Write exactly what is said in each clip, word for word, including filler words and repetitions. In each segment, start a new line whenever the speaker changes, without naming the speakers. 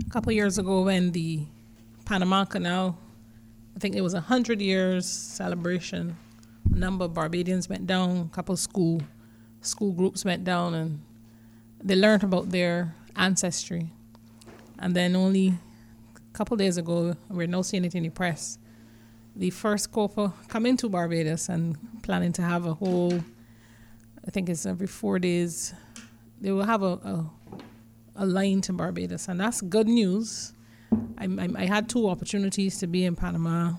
a couple of years ago when the Panama Canal, I think it was a hundred years celebration. A number of Barbadians went down, a couple of school school groups went down, and they learned about their ancestry. And then only a couple of days ago, we're now seeing it in the press, the first couple come into Barbados and planning to have a whole, I think it's every four days, they will have a, a, a line to Barbados. And that's good news. I, I, I had two opportunities to be in Panama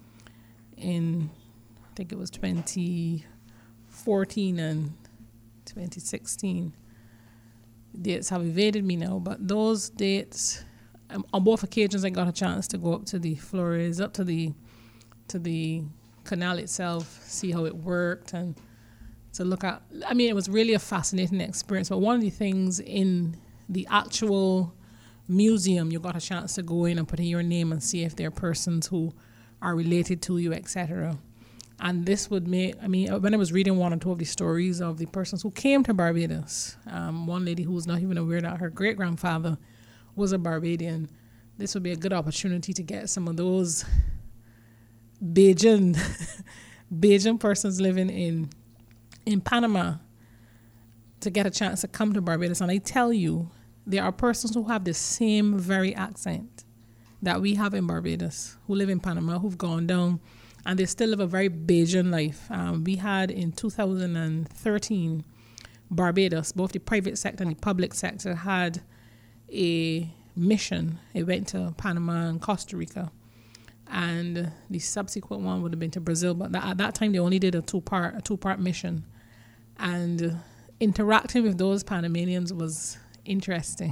in, I think it was twenty fourteen and twenty sixteen. Dates have evaded me now, but those dates, um, on both occasions, I got a chance to go up to the Flores, up to the to the canal itself, see how it worked, and to look at. I mean, it was really a fascinating experience. But one of the things in the actual museum, you got a chance to go in and put in your name and see if there are persons who are related to you, et cetera. And this would make, I mean, when I was reading one or two of the stories of the persons who came to Barbados, um, one lady who was not even aware that her great-grandfather was a Barbadian, this would be a good opportunity to get some of those Bajan, Bajan persons living in in Panama to get a chance to come to Barbados. And I tell you, there are persons who have the same very accent that we have in Barbados, who live in Panama, who've gone down, and they still live a very Bajan life. Um, we had in two thousand thirteen, Barbados, both the private sector and the public sector, had a mission. It went to Panama and Costa Rica. And the subsequent one would have been to Brazil. But that, at that time, they only did a two-part, a two-part mission. And interacting with those Panamanians was interesting.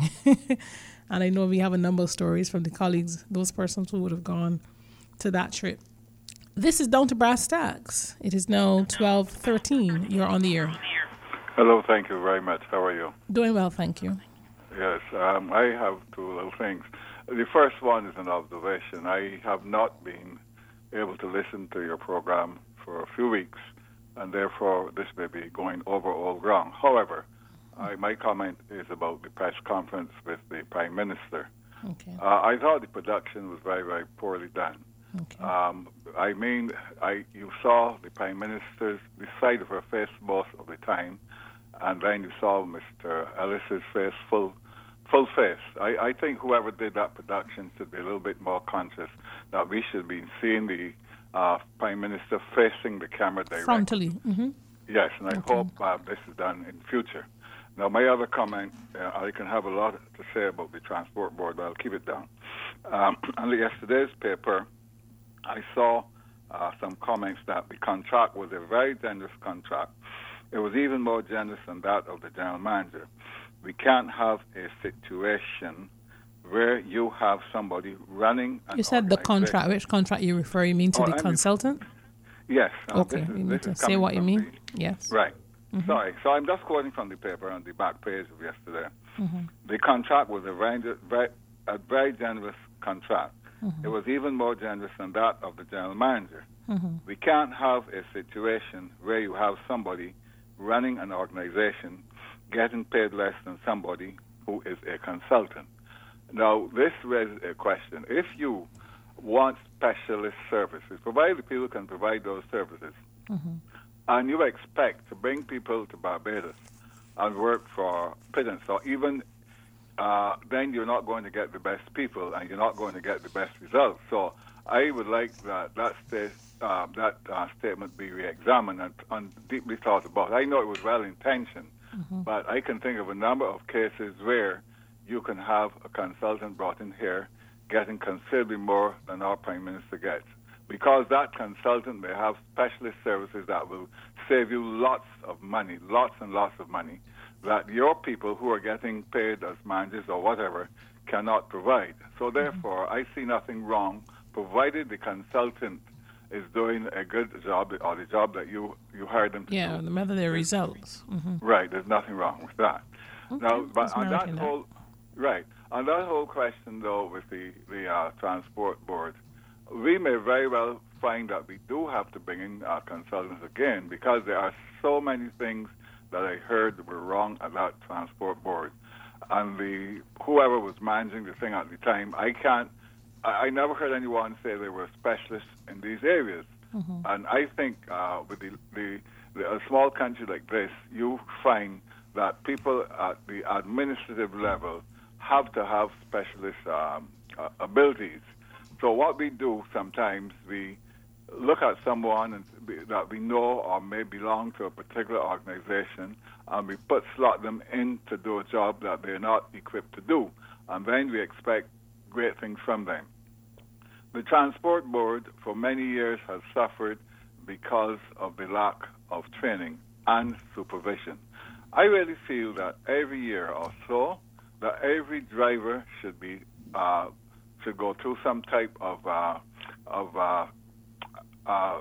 And I know we have a number of stories from the colleagues, those persons who would have gone to that trip. This is Down to Brass Tacks. It is now twelve thirteen. You're on the air.
Hello, thank you very much. How are you?
Doing well, thank you.
Yes, um, I have two little things. The first one is an observation. I have not been able to listen to your program for a few weeks, and therefore this may be going over old ground. However, I, my comment is about the press conference with the Prime Minister.
Okay.
Uh, I thought the production was very, very poorly done.
Okay.
Um, I mean, I you saw the Prime Minister's the side of her face most of the time, and then you saw Mister Ellis's face full, full face. I, I think whoever did that production should be a little bit more conscious that we should be seeing the uh, Prime Minister facing the camera directly.
Frontally. Mm-hmm.
Yes, and I
Okay.
hope uh, this is done in future. Now, my other comment, uh, I can have a lot to say about the Transport Board, but I'll keep it down. Um, on yesterday's paper, I saw uh, some comments that the contract was a very generous contract. It was even more generous than that of the general manager. We can't have a situation where you have somebody running an
You said the
organization.
contract. Which contract you refer? You mean to
Oh,
the
I mean-
consultant?
Yes. uh,
Okay,
this is-
you
this
need to
is
say
coming
what you
from
mean.
the-
Yes.
Right.
Mhm.
Sorry. So I'm just quoting from the paper on the back page of yesterday.
Mhm.
The contract was a very, very, a very generous contract.
Mhm.
It was even more generous than that of the general manager.
Mhm.
We can't have a situation where you have somebody running an organization getting paid less than somebody who is a consultant. Now, this raises a question. If you want specialist services, provided people can provide those services,
Mhm.
and you expect to bring people to Barbados and work for pittance, or even uh, then you're not going to get the best people and you're not going to get the best results. So I would like that that, sta- uh, that uh, statement be re-examined and, and deeply thought about. I know it was well-intentioned,
Mm-hmm.
but I can think of a number of cases where you can have a consultant brought in here getting considerably more than our Prime Minister gets, because that consultant may have specialist services that will save you lots of money, lots and lots of money, that your people who are getting paid as managers or whatever cannot provide. So therefore, I see nothing wrong, provided the consultant is doing a good job, or the job that you, you hired them to
Yeah,
do.
the method their results. Mm-hmm.
Right, there's nothing wrong with that.
Okay,
Now, but
there's
on
merit
that
in that.
whole, right, on that whole question though with the the uh, transport board, we may very well find that we do have to bring in uh, consultants again, because there are so many things that I heard were wrong at that transport board. and the whoever was managing the thing at the time, I can't. I, I never heard anyone say they were specialists in these areas. Mm-hmm. And I think uh, with the, the, the a small country like this, you find that people at the administrative level have to have specialist um, uh, abilities. So what we do sometimes, we look at someone and be, that we know or may belong to a particular organization, and we put slot them in to do a job that they're not equipped to do, and then we expect great things from them. The Transport Board for many years has suffered because of the lack of training and supervision. I really feel that every year or so, that every driver should be uh, should go through some type of uh, of uh, uh,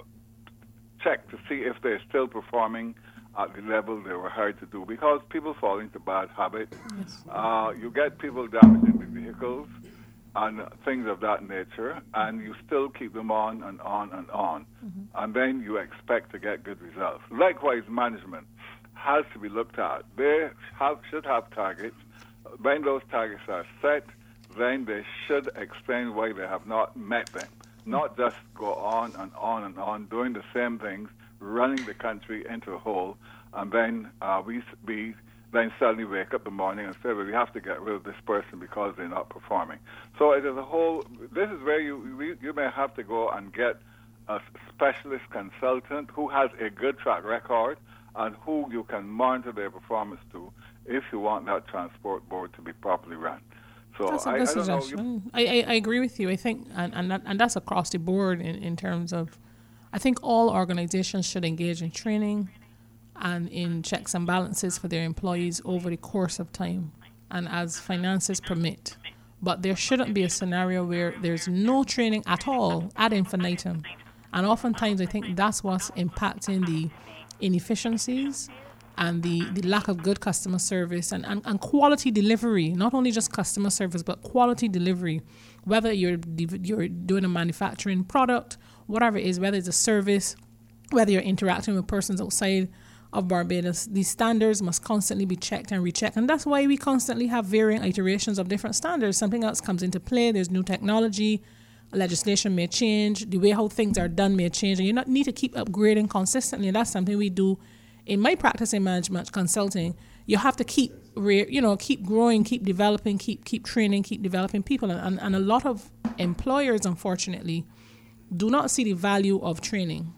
check to see if they're still performing at the level they were hired to do. Because people fall into bad habits. Yes. Uh, you get people damaging the vehicles and things of that nature, and you still keep them on and on and on, mm-hmm. and then you expect to get good results. Likewise, management has to be looked at. They have, should have targets. When those targets are set, then they should explain why they have not met them, not just go on and on and on doing the same things, running the country into a hole, and then uh, we we then suddenly wake up in the morning and say, well, we have to get rid of this person because they're not performing. So it is a whole, this is where you you may have to go and get a specialist consultant who has a good track record and who you can monitor their performance to if you want that transport board to be properly run. So
that's a
I,
good
I don't know.
suggestion. I, I, I agree with you. I think, and and, that, and that's across the board in, in terms of, I think all organizations should engage in training and in checks and balances for their employees over the course of time and as finances permit. But there shouldn't be a scenario where there's no training at all ad infinitum. And oftentimes I think that's what's impacting the inefficiencies and the, the lack of good customer service and, and, and quality delivery, not only just customer service, but quality delivery, whether you're you're doing a manufacturing product, whatever it is, whether it's a service, whether you're interacting with persons outside of Barbados, these standards must constantly be checked and rechecked. And that's why we constantly have varying iterations of different standards. Something else comes into play, there's new technology, legislation may change, the way how things are done may change, and you not need to keep upgrading consistently. And that's something we do in my practice in management consulting. You have to keep, re, you know, keep growing, keep developing, keep keep training, keep developing people. And, and, and a lot of employers, unfortunately, do not see the value of training.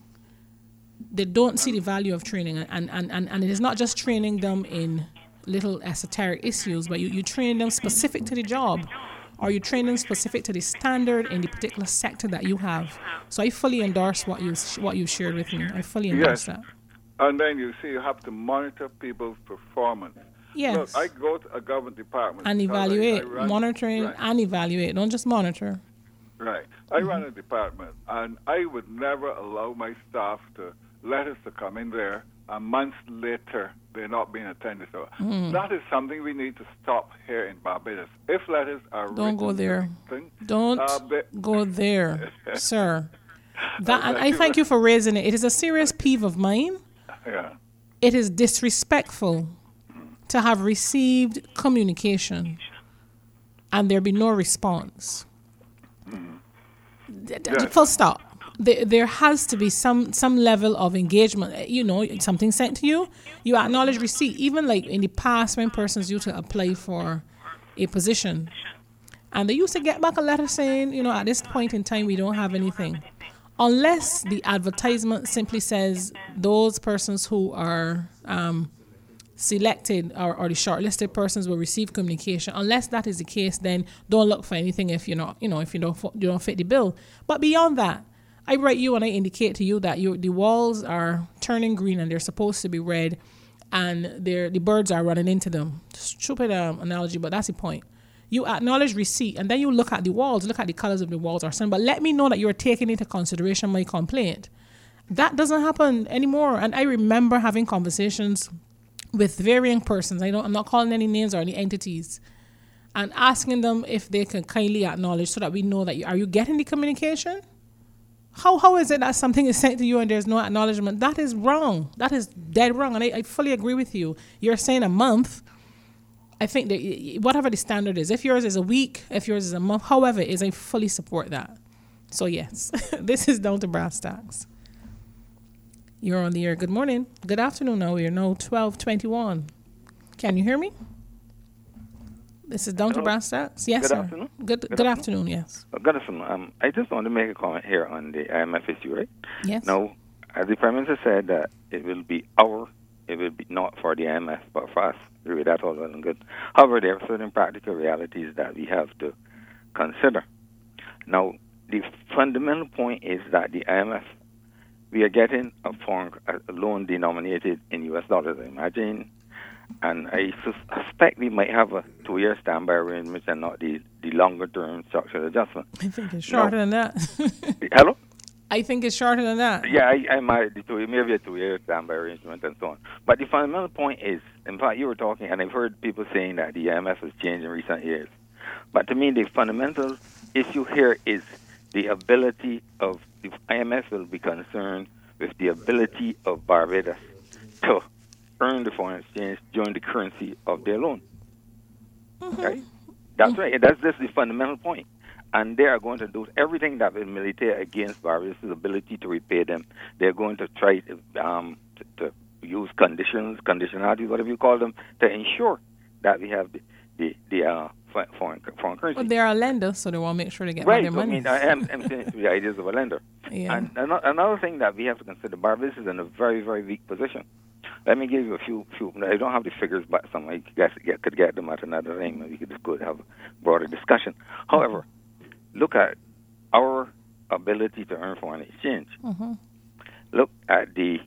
They don't see the value of training. And, and, and, and it is not just training them in little esoteric issues, but you, you train them specific to the job, or you train them specific to the standard in the particular sector that you have. So I fully endorse what you what you shared with me. I fully endorse
yes.
that.
And then you see you have to monitor people's performance.
Yes.
Look, I go to a government department.
And evaluate,
I, I run,
monitoring
right.
and evaluate. Don't just monitor.
Right. I
Mm-hmm.
run a department, and I would never allow my staff to letters to come in there, and months later they're not being attended to. Mm. That is something we need to stop here in Barbados. If letters are
Don't go there.
Thing,
Don't
uh, they,
go there, sir. That, and I thank you for raising it. It is a serious peeve of mine.
Yeah.
It is disrespectful to have received communication and there be no response. Mm. Yes. Full stop. There, there has to be some, some level of engagement. You know, something sent to you, you acknowledge receipt. Even like in the past when persons used to apply for a position, and they used to get back a letter saying, you know, at this point in time, we don't have anything. Unless the advertisement simply says those persons who are um, selected or, or the shortlisted persons will receive communication. Unless that is the case, then don't look for anything if you're not, you know, if you don't you don't fit the bill. But beyond that, I write you and I indicate to you that you, the walls are turning green and they're supposed to be red, and they're, the birds are running into them. Stupid um, analogy, but that's the point. You acknowledge receipt, and then you look at the walls, look at the colors of the walls or something, but let me know that you're taking into consideration my complaint. That doesn't happen anymore. And I remember having conversations with varying persons. I don't, I'm not calling any names or any entities, and asking them if they can kindly acknowledge so that we know that you, are you getting the communication? How How is it that something is sent to you and there's no acknowledgement? That is wrong. That is dead wrong. And I, I fully agree with you. You're saying a month. I think that y- whatever the standard is, if yours is a week, if yours is a month, however it is, I fully support that. So yes, this is down to brass tacks. You're on the air. Good morning. Good afternoon now. We're now twelve twenty-one. Can you hear me? This is down
Hello.
to brass tacks. Yes,
Good
sir.
afternoon.
Good,
Good
good
afternoon.
afternoon, yes.
Uh, Good afternoon. Um, I just want to make a comment here on the I M F issue, right?
Yes.
Now, as the Prime Minister said that it will be our, it will be not for the I M F, but for us. Really, that's all well and good. However, there are certain practical realities that we have to consider. Now, the fundamental point is that the I M F, we are getting a foreign a loan denominated in U S dollars, I imagine, and I suspect we might have a two-year standby arrangement and not the, the longer-term structural adjustment.
I think it's shorter
No.
than that.
Hello?
I think it's shorter than that.
Yeah, I, I might the two, maybe a two-year standby arrangement and so on. But the fundamental point is, in fact, you were talking, and I've heard people saying that the I M F has changed in recent years. But to me, the fundamental issue here is the ability of the I M F will be concerned with the ability of Barbados to earn the foreign exchange during the currency of their loan.
Mm-hmm.
Right? That's right. That's just the fundamental point. And they are going to do everything that will militate against Barbados' ability to repay them. They're going to try to, um, to, to use conditions, conditionalities, whatever you call them, to ensure that we have the, the, the uh, foreign, foreign currency.
Well, they're a lender, so they want to make sure they get
Right.
their
So, I
money.
mean, I am I'm saying the ideas of a lender.
Yeah.
And ano- another thing that we have to consider, Barbados is in a very, very weak position. Let me give you a few, few. I don't have the figures, but some I guess get, could get them at another time, and we could just go have a broader discussion. However, look at our ability to earn foreign exchange.
Mm-hmm.
Look at the.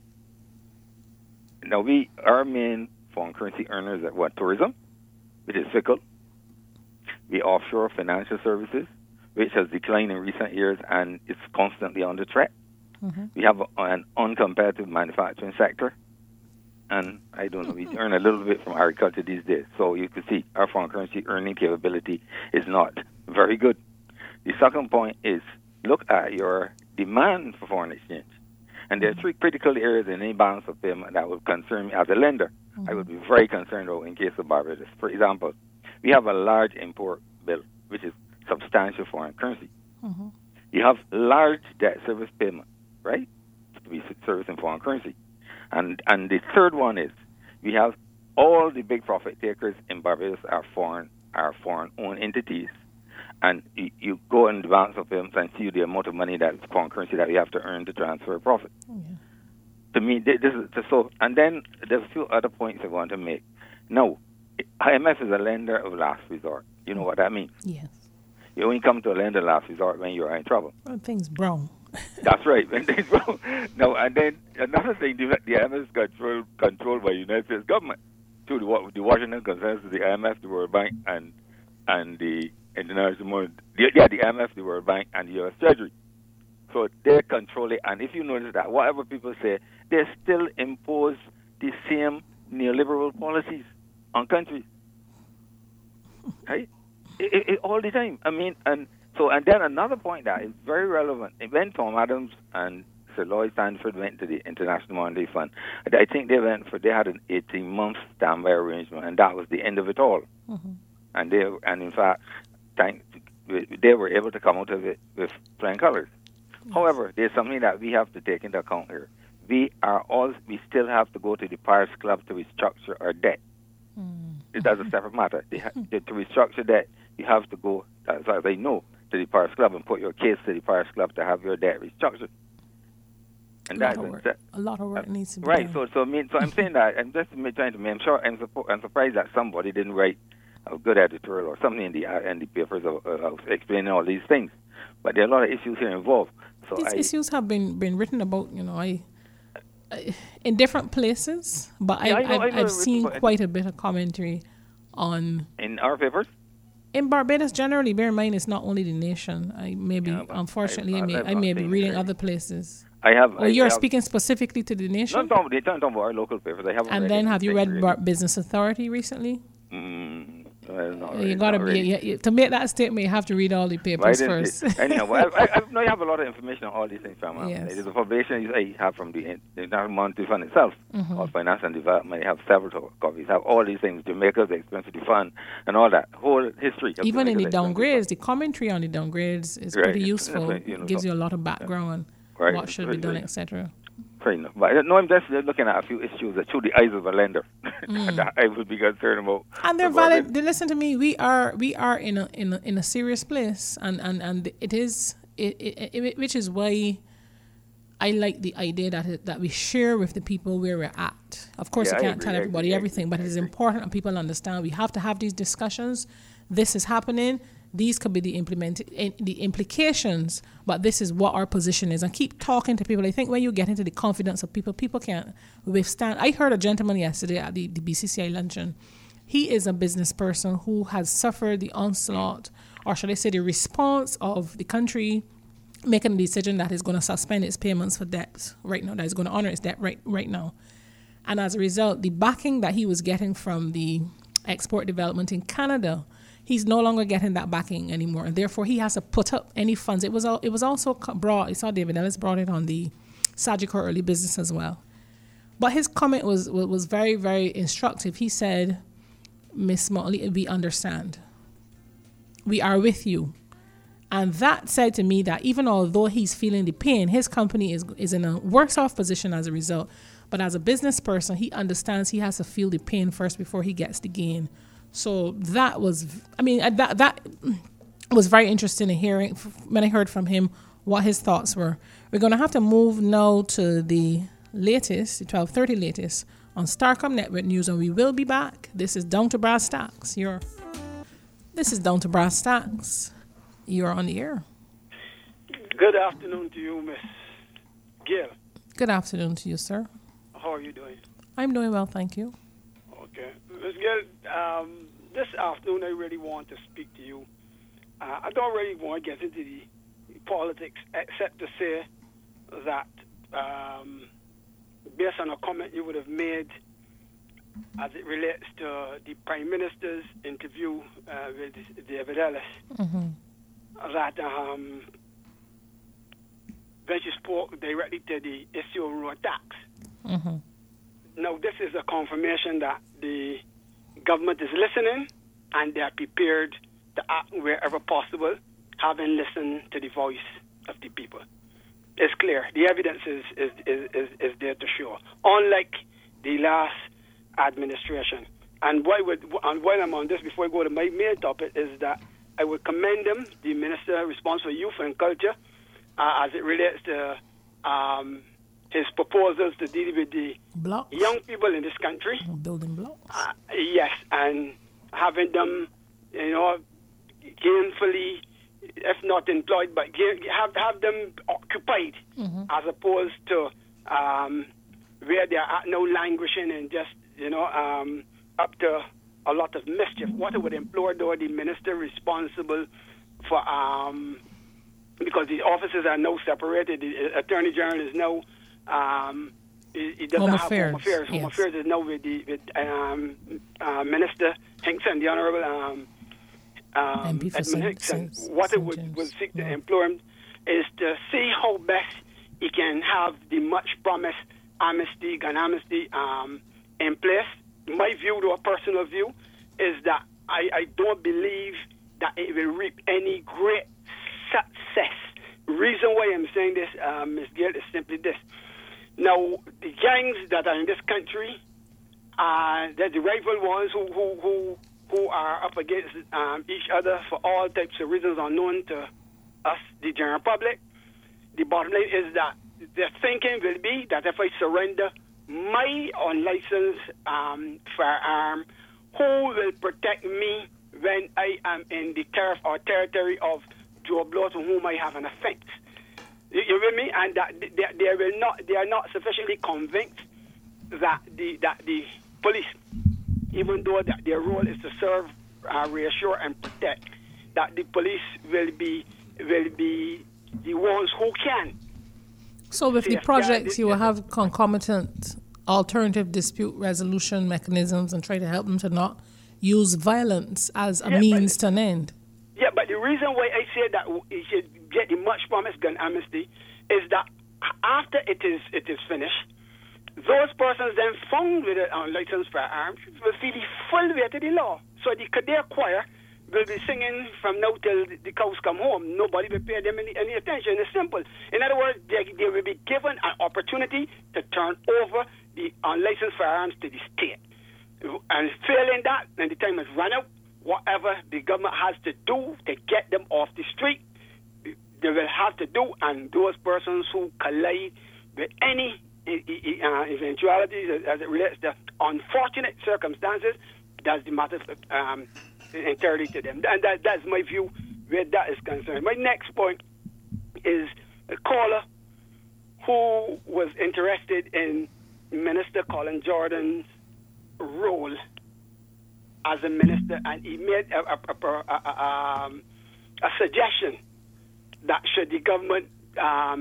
Now we our main foreign currency earners are what? Tourism, which is fickle. The offshore financial services, which has declined in recent years and is constantly under threat.
Mm-hmm.
We have a, an uncompetitive manufacturing sector. And I don't know, we earn a little bit from agriculture these days. So you can see our foreign currency earning capability is not very good. The second point is look at your demand for foreign exchange. And there are three critical areas in any balance of payment that would concern me as a lender. Mm-hmm. I would be very concerned about in case of Barbados. For example, we have a large import bill, which is substantial foreign currency.
Mm-hmm.
You have large debt service payment, right, to be serviced in foreign currency. And and the third one is we have all the big profit takers in Barbados are foreign are foreign owned entities, and you, you go in the balance of payments and see the amount of money that foreign currency that we have to earn to transfer profit.
Yeah.
To me, this is so. And then there's a few other points I want to make. Now, I M F is a lender of last resort. You know what that means?
Yes.
You only come to a lender of last resort when you're in trouble.
Well, things brown.
That's right. When things brown. No, and then another thing, the, the I M F is controlled, controlled by the United States government. Through the, the Washington Consensus, the I M F, the World Bank, and and the International Monetary, yeah, the I M F, the World Bank, and the U S Treasury. So they control it. And if you notice that, whatever people say, they still impose the same neoliberal policies on countries. Right? It, it, it, all the time. I mean, and so, and then another point that is very relevant. When Tom Adams and Sir Lloyd Stanford went to the International Monetary Fund, I think they went for, they had an eighteen-month standby arrangement, and that was the end of it all. Mm-hmm. And they, and in fact, thank, they were able to come out of it with flying colors. Yes. However, there's something that we have to take into account here. We are all, we still have to go to the Paris Club to restructure our debt. Mm-hmm. That's a separate matter. They ha- to restructure debt, you have to go, as far as I know, to the Paris Club and put your case to the Paris Club to have your debt restructured. And
a lot
that's
of work. A lot of work uh, needs to be
right.
done.
So, so I mean, so I'm saying that I'm just trying to. I'm sure. I'm, suppo- I'm surprised that somebody didn't write a good editorial or something in the uh, in the papers of, uh, of explaining all these things. But there are a lot of issues here involved. So
these
I,
issues have been, been written about. You know, I, I in different places, but
yeah,
I,
I know,
I've,
I know
I've seen
but,
quite a bit of commentary on
in our papers.
In Barbados, generally, bear in mind, it's not only the nation. I may be, yeah, unfortunately, I, I may, I may be reading other places.
I have.
Oh,
I,
you're
I have,
speaking specifically to the nation.
No, I'm talking, I'm talking about our local papers. I haven't.
And then, have you read Bar- Business Authority recently?
Mm, Well, not
you
really,
got to
not
be
really.
you, you, to make that statement. You have to read all the
But I
papers
didn't
first.
see- Anyhow, well, I, I, I know you have a lot of information on all these things from um,
Yes.
there's a publication you say you have from the In- the International Monetary Fund itself,
Mm-hmm.
called Finance and Development. You have several to- copies. You have all these things, Jamaica's expensive fund, and all that whole history. Of
Even in the
Jamaica's expensive
downgrades, the commentary on the downgrades is
Right.
pretty
That's
useful.
right, you know,
Gives
so-
you a lot of background on
Right.
what should be
Right,
done,
right.
et cetera.
Fair enough. But I- no, I'm just looking at a few issues that through the eyes of a lender that I would be concerned about.
And they're
About
valid.
it.
They listen to me. We are we are in a in a, in a serious place, and and and it is it, it, it which is why I like the idea that it, that we share with the people where we're at. Of course,
Yeah,
you
I
can't
agree,
tell
I
everybody
agree, I
everything,
agree,
but
I
it is
agree.
important that people understand. We have to have these discussions. This is happening. These could be the implement eh, the implications, but this is what our position is. And keep talking to people. I think when you get into the confidence of people, people can't withstand. I heard a gentleman yesterday at the, the B C C I luncheon. He is a business person who has suffered the onslaught, or should I say, the response of the country making a decision that is going to suspend its payments for debt right now, that is going to honor its debt right right now. And as a result, the backing that he was getting from the export development in Canada, he's no longer getting that backing anymore. And therefore, he has to put up any funds. It was all, it was also co- brought, I saw David Ellis brought it on the Sagicor Early Business as well. But his comment was, was, was very, very instructive. He said, Miss Motley, we understand. We are with you. And that said to me that even although he's feeling the pain, his company is is in a worse off position as a result. But as a business person, he understands he has to feel the pain first before he gets the gain. So that was, I mean, uh, that that was very interesting in hearing when I heard from him what his thoughts were. We're going to have to move now to the latest, the twelve thirty latest on Starcom Network News, and we will be back. This is Down to Brass Tacks. You're, this is Down to Brass Tacks. You're on the air.
Good afternoon to you, Miss Gill.
Good afternoon to you, sir.
How are you doing?
I'm doing well, thank you.
Okay. Miss Gill, um, this afternoon I really want to speak to you. Uh, I don't really want to get into the politics except to say that um, based on a comment you would have made as it relates to the Prime Minister's interview uh, with David Ellis,
Mm-hmm.
that um, when she spoke directly to the issue of road tax.
Mm-hmm.
Now, this is a confirmation that the government is listening and they are prepared to act wherever possible, having listened to the voice of the people. It's clear. The evidence is, is, is, is, is there to show. Unlike the last administration. And why would, and while I'm on this, before I go to my main topic, is that I would commend him, the Minister responsible for Youth and Culture, uh, as it relates to um, his proposals to deal with the
Blocks.
young people in this country.
Building blocks.
Uh, yes, and having them, you know, gainfully, if not employed, but gain, have have them occupied,
Mm-hmm.
as opposed to um, where they are at now languishing and just, you know, um, up to a lot of mischief. What I would implore, though, the minister responsible for, um, because the offices are now separated, the Attorney General is now, um, he, he doesn't
Home
have
Affairs,
Home Affairs. Home
yes.
Affairs is now with the with um, uh, Minister Hinkson, the Honourable um, um,
M P for
Edmund
Saint-
Hinkson.
Saint-
What I
Saint
would,
James,
would seek
yeah.
to implore him is to see how best he can have the much promised amnesty, gun amnesty um, in place. My view, though, a personal view, is that I, I don't believe that it will reap any great success. Reason why I'm saying this, uh, Miz Gill, is simply this. Now, the gangs that are in this country, uh, they're the rival ones who who who, who are up against um, each other for all types of reasons unknown to us, the general public. The bottom line is that their thinking will be that if I surrender my unlicensed um, firearm, who will protect me when I am in the turf or territory of Joe Blow, to whom I have an offense? You, you with me? And that they, they will not, they are not sufficiently convinced that the that the police, even though that their role is to serve, uh, reassure, and protect, that the police will be will be the ones who can.
So with the
Yes,
projects,
yeah,
you will
yeah.
have concomitant alternative dispute resolution mechanisms and try to help them to not use violence as a
Yeah,
means
but-
to an end.
Yeah, but the reason why I say that he should get the much promised gun amnesty is that after it is it is finished, those persons then found with an unlicensed firearms will feel the full weight of the law. So the Kadir choir will be singing from now till the cows come home. Nobody will pay them any, any attention. It's simple. In other words, they, they will be given an opportunity to turn over the unlicensed firearms to the state. And failing that, and the time has run out, whatever the government has to do to get them off the street, they will have to do. And those persons who collide with any uh, eventualities as, as it relates to unfortunate circumstances, that's the matter um, entirely to them. And that, that's my view where that is concerned. My next point is a caller who was interested in Minister Colin Jordan's role as a minister, and he made a, a, a, a, a, um, a suggestion that should the government um,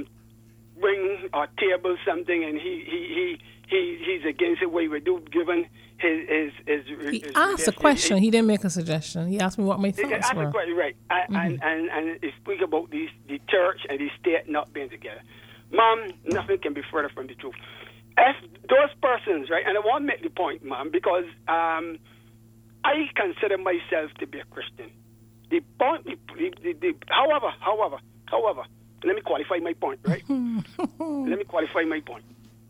bring or table something, and he he, he, he he's against it, what he would do given his his, his
He
his,
asked
his,
a question. He didn't make a suggestion. He asked me what my
He
thoughts
asked a
were.
question, right? And,
Mm-hmm.
and, and and he speak about the the church and the state not being together. Mom, nothing can be further from the truth. If those persons, right, and I want to make the point, ma'am, because um, I consider myself to be a Christian. The point, the, the, the, the, however, however, however, let me qualify my point, right? Let me qualify my point.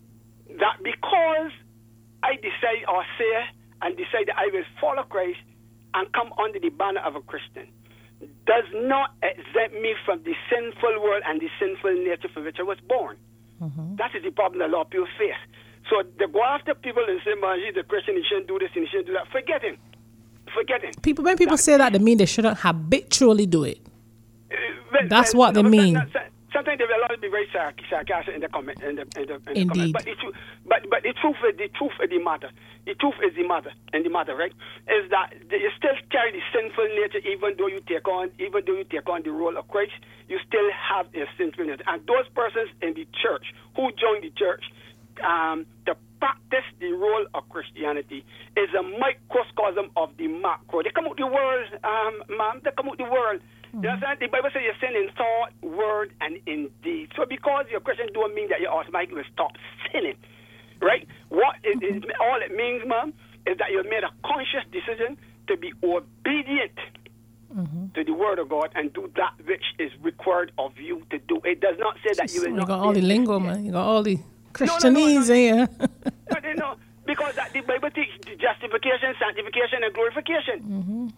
That because I decide or say and decide that I will follow Christ and come under the banner of a Christian does not exempt me from the sinful world and the sinful nature for which I was born. Mm-hmm. That is the problem a lot of people face. So they go after people and say, man, he's a Christian, he shouldn't do this and he shouldn't do that. Forget him. Forget him.
People, when people
That-
say that, they mean they shouldn't habitually do it.
Uh, well,
That's
well,
what they
no,
mean.
some- some- Sometimes they will always be very sarc- sarcastic in the comment. In the, in the, in the
Indeed.
comment. But the, tru- but, but the truth is the truth is the matter. The truth is the matter, and the matter, right, is that you still carry the sinful nature, even though you take on, even though you take on the role of Christ, you still have a sinful nature. And those persons in the church who join the church um, to practice the role of Christianity is a microcosm of the macro. They come out the world, um, ma'am. They come out the world. Mm-hmm. You understand? The Bible says you sin in thought, word, and in deed. So because you're Christian, don't mean that you automatically will stop sinning, right? What it, it, all it means, ma'am, is that you made a conscious decision to be obedient mm-hmm. to the Word of God and do that which is required of you to do. It does not say that you will
You
not.
got all the
be-
lingo, man. You got all the
no, no,
Christianese
no.
here.
No, no, no, because that the Bible teaches justification, sanctification, and glorification.
Mm-hmm.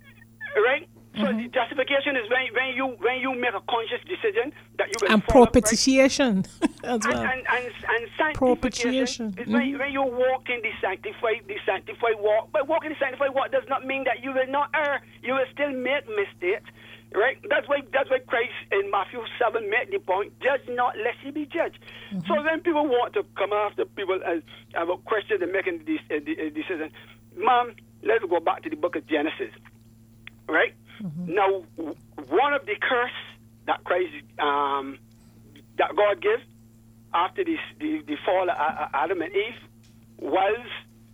Right? So the justification is when when you when you make a conscious decision that you will
And
follow Christ.
propitiation as
And,
well.
and, and, and sanctification
Propitiation.
is when, when you walk in the sanctified the sanctified walk. But walking the sanctified walk does not mean that you will not err. You will still make mistakes. Right? That's why that's why Christ in Matthew seven made the point, judge not lest you be judged. Mm-hmm. So when people want to come after people as about Christians and making this uh, the, uh, decision, ma'am, let's go back to the book of Genesis. Right? Mm-hmm. Now, w- one of the curse that Christ, um, that God gave after this, the, the fall of Adam and Eve was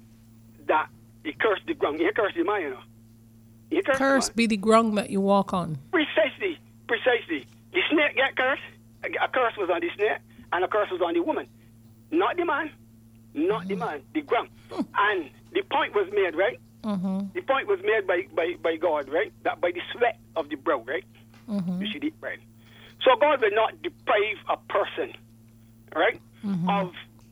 that he cursed the ground. He cursed the man, you know. He cursed
Curse
the man.
be the ground that you walk on.
Precisely, precisely. The snake got cursed. A curse was on the snake, and a curse was on the woman. Not the man. Not mm-hmm. the man. The ground. And the point was made, right? Mm-hmm. The point was made by, by, by God, right? That by the sweat of the brow, right? Mm-hmm. You should eat bread. So God will not deprive a person, right, mm-hmm. of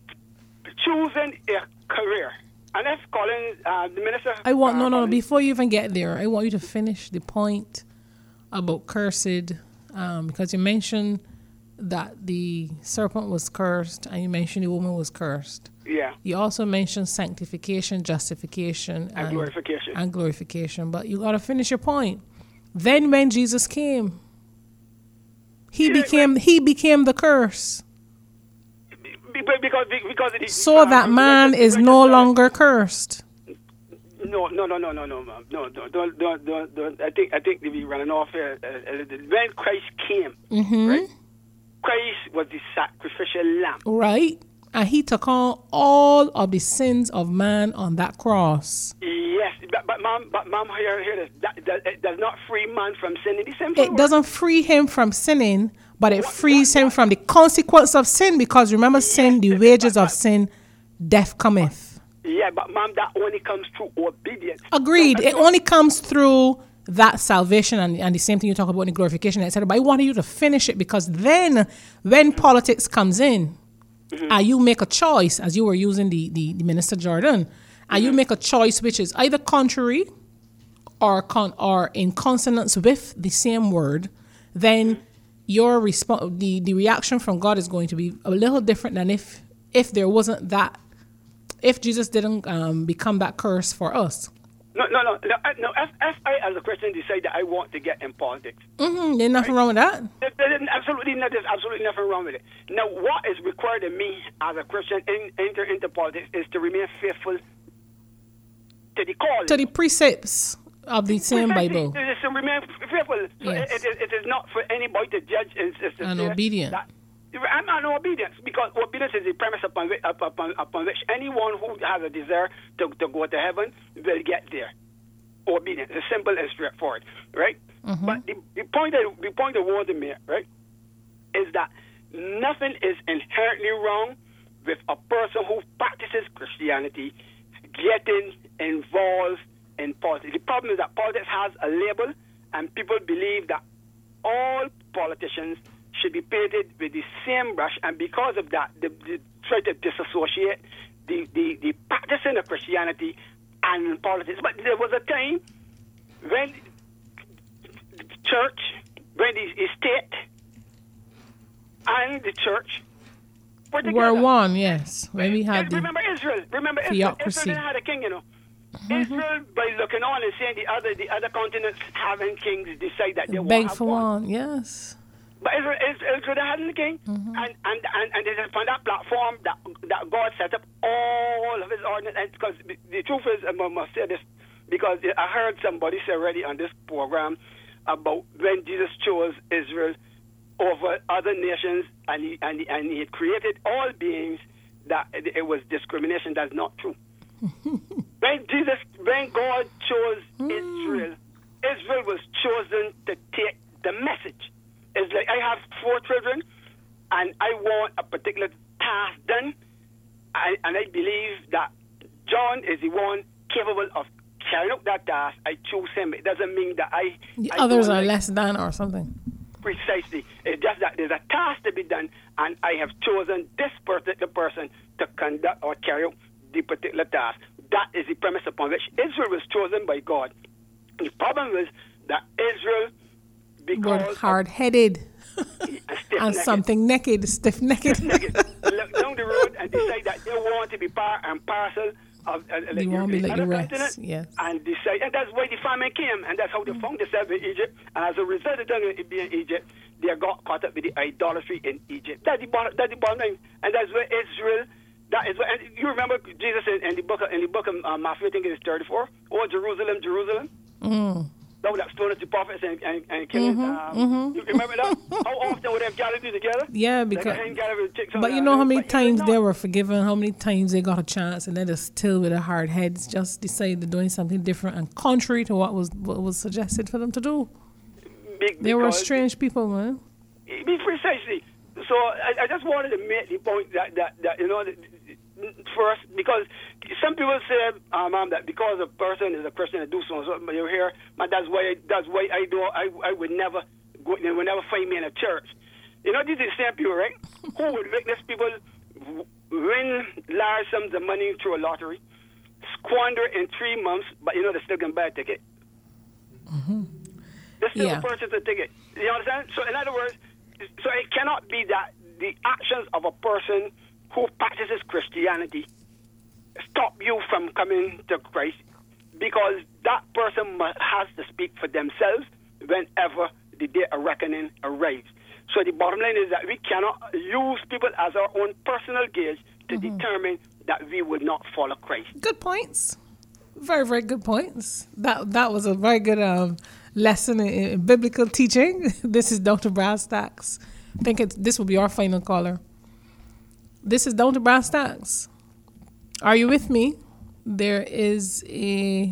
choosing a career. And if Colin, uh, the minister...
I want,
uh,
no, no,
Colin,
before you even get there, I want you to finish the point about cursed, um, because you mentioned that the serpent was cursed and you mentioned the woman was cursed.
Yeah.
You also mentioned sanctification, justification, and,
And glorification.
And glorification. But you got to finish your point. Then when Jesus came, he
Yeah,
became
but-
he became the curse.
Be- be- Because, be- because it is,
So
uh,
that man
religious-
is no
religious, uh,
longer cursed.
No, no, no, no, no, no, ma'am. No, don't, don't, don't, don't, don't. I think, I think they be running off here. Uh, uh, when Christ came,
Mm-hmm.
right? Christ was the sacrificial lamb.
Right? And he took on all of the sins of man on that cross.
Yes, but, but mom, but mom, here, here, this, that, that, it does not free man from sinning. The simple
It
word.
doesn't free him from sinning, but it frees him from the consequence of sin. Because remember, sin, the wages of sin, death cometh.
Yeah, but mom, that only comes through obedience.
Agreed. It only comes through that salvation and, and the same thing you talk about in the glorification, et cetera. But I wanted you to finish it, because then when politics comes in, mm-hmm. and you make a choice, as you were using the, the, the Minister Jordan, and mm-hmm. you make a choice which is either contrary or con- or in consonance with the same word, then mm-hmm. your response, the, the reaction from God is going to be a little different than if if there wasn't that, if Jesus didn't um, become that curse for us.
No, no, no, no. no if, if I, as a Christian, decide that I want to get in politics,
mm-hmm. there's nothing right? wrong with that.
There, there's absolutely, no, there's absolutely nothing wrong with it. Now, what is required of me as a Christian in enter into politics is to remain faithful to the call,
to the precepts of the same Bible.
It is to remain faithful. So
yes.
it, it, it is not for anybody to judge. It's, it's
and obedient.
That, I'm not obedience, because obedience is the premise upon which, upon, upon which anyone who has a desire to, to go to heaven will get there. Obedience. It's simple and straightforward, right?
Mm-hmm.
But the, the point that the point I want to make, right, is that nothing is inherently wrong with a person who practices Christianity getting involved in politics. The problem is that politics has a label, and people believe that all politicians should be painted with the same brush, and because of that, they, they try to disassociate the, the, the practicing of Christianity and politics. But there was a time when the church, when the state and the church were together.
Were one, yes. When we had the
remember Israel. Remember Israel. Israel didn't have a king, you know. Mm-hmm. Israel, by looking on and seeing the other the other continents having kings, decide that they
beg
want
for
one.
one, yes.
But Israel, Israel, Israel hadn't a king,
Mm-hmm.
and, and, and, and it is upon that platform that that God set up all of his ordinance. And because the, the truth is, I must say this, because I heard somebody say already on this program about when Jesus chose Israel over other nations, and he, and he, and he had created all beings, that it, it was discrimination. That's not true. When Jesus, when God chose
Mm.
Israel, Israel was chosen to take the message. It's like I have four children, and I want a particular task done, I, and I believe that John is the one capable of carrying out that task. I choose him. It doesn't mean that I...
The
I
others are
like,
less than or something.
Precisely. It's just that there's a task to be done, and I have chosen this particular person to conduct or carry out the particular task. That is the premise upon which Israel was chosen by God. The problem is that Israel...
Were hard-headed
and,
and something naked, stiff-necked.
Look down the road and decide that they want to be part and parcel of uh,
they
like,
want to be like the rest,
continent,
yes.
And decide, and that's why the famine came, and that's how they found themselves in Egypt. And as a result of them being in Egypt, they got caught up with the idolatry in Egypt. That's the bottom, that's the bottom line, and that's where Israel. That is, where, and you remember Jesus in, in the book of, in the book of uh, Matthew, I think it is thirty-four. Oh, Jerusalem, Jerusalem.
Mm.
That stone at the prophets and, and, and killing.
Mm-hmm,
Um,
mm-hmm.
You remember that? How often would they have gathered together?
Yeah, because.
Like
but you know how many times they were forgiven, how many times they got a chance, and then they're still with their hard heads just decide they're doing something different and contrary to what was what was suggested for them to do.
Be-
they were strange people, man.
Be precisely. So I, I just wanted to make the point that, that, that you know, first, because some people say, uh, Mom, that because a person is a Christian and do so and so, but you hear, man, that's why that's why I do I I would never go, they would never find me in a church. You know, these are the same people, right? Who would witness people win large sums of money through a lottery, squander in three months, but you know they still can buy a ticket.
Mm-hmm.
They still
Yeah.
purchase a ticket. You understand? So in other words, so it cannot be that the actions of a person who practices Christianity stop you from coming to Christ, because that person must, has to speak for themselves whenever the day of reckoning arrives. So the bottom line is that we cannot use people as our own personal gauge to
Mm-hmm.
determine that we would not follow Christ.
Good points. Very, very good points. That that was a very good um, lesson in, in biblical teaching. This is Doctor Brass Tacks. I think it's, this will be our final caller. This is Down to Brass Tacks. Are you with me? There is a...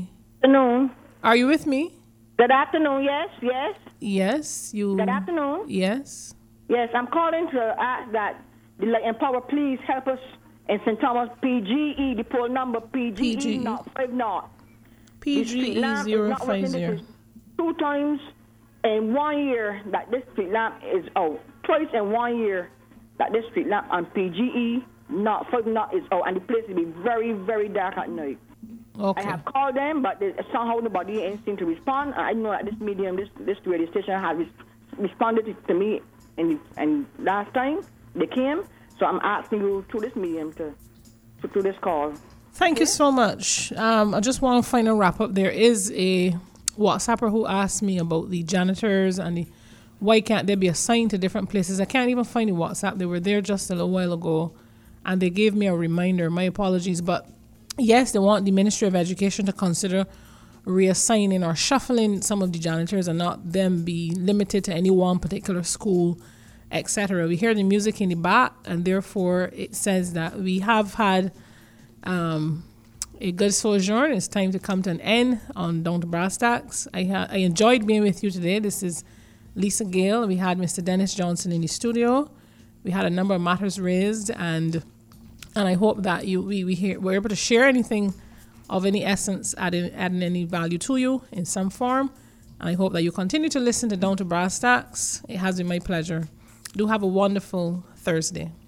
afternoon.
Are you with me?
Good afternoon, yes, yes.
Yes, you.
Good afternoon.
Yes.
Yes, I'm calling to ask that the like, Empower please help us in Saint Thomas P G E, the poll number P G E,
P G E.
not five not.
P G E zero five zero.
Two times in one year that this street lamp is out. Twice in one year that this street lamp on P G E, not five not is out. And the place will be very, very dark at night.
Okay.
I have called them, but they, somehow nobody ain't seem to respond. I know that this medium, this this radio station has res- responded to me in the, and last time they came. So I'm asking you through this medium to, to through this call.
Thank you so much. Um, I just want to final wrap up. There is a WhatsApper who asked me about the janitors and the, why can't they be assigned to different places. I can't even find the WhatsApp. They were there just a little while ago, and they gave me a reminder. My apologies, but yes, they want the Ministry of Education to consider reassigning or shuffling some of the janitors and not them be limited to any one particular school, et cetera. We hear the music in the back, and therefore it says that we have had um, a good sojourn. It's time to come to an end on Down to Brass Tacks. I, ha- I enjoyed being with you today. This is Lisa Gale. We had Mister Dennis Johnson in the studio. We had a number of matters raised, and and I hope that you we we hear, were able to share anything of any essence, adding, adding any value to you in some form. And I hope that you continue to listen to Down to Brass Tacks. It has been my pleasure. Do have a wonderful Thursday.